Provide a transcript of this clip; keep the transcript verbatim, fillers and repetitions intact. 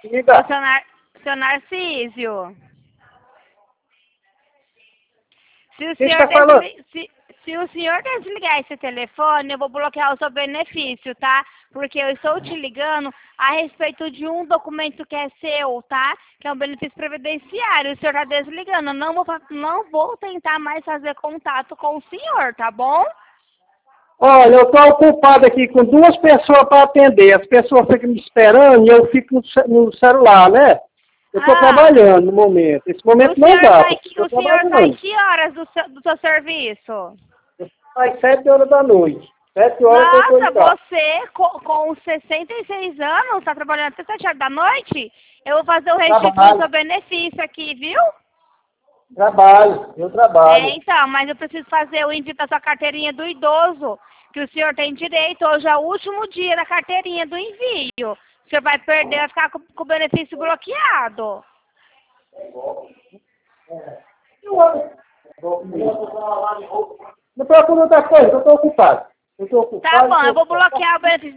Diga. Ô, seu, Nar seu Narcísio. Se o, Quem senhor está falando? desli se, se o senhor desligar esse telefone, eu vou bloquear o seu benefício, tá? Porque eu estou te ligando a respeito de um documento que é seu, tá? Que é um benefício previdenciário. O senhor está desligando. Eu não vou, não vou tentar mais fazer contato com o senhor, tá bom? Olha, eu estou ocupado aqui com duas pessoas para atender. As pessoas ficam me esperando e eu fico no, no celular, né? Eu estou Ah, trabalhando no momento. Esse momento o não senhor dá, sai, porque o estou senhor sai trabalhando. que horas do seu, do seu serviço? Às sete horas da noite. Sete horas que eu estou em Nossa, casa. você com, com sessenta e seis anos, está trabalhando até sete horas da noite? Eu vou fazer o registro do seu Trabalho, benefício aqui, viu? trabalho, eu É, trabalho. então, mas eu preciso fazer o envio da sua carteirinha do idoso, que o senhor tem direito. Hoje é o último dia da carteirinha do envio. O senhor vai perder, vai ficar com, com o benefício bloqueado. Não procura outra coisa, eu estou ocupado. Eu estou Tá ocupado, bom, estou eu vou ocupado. bloquear o benefício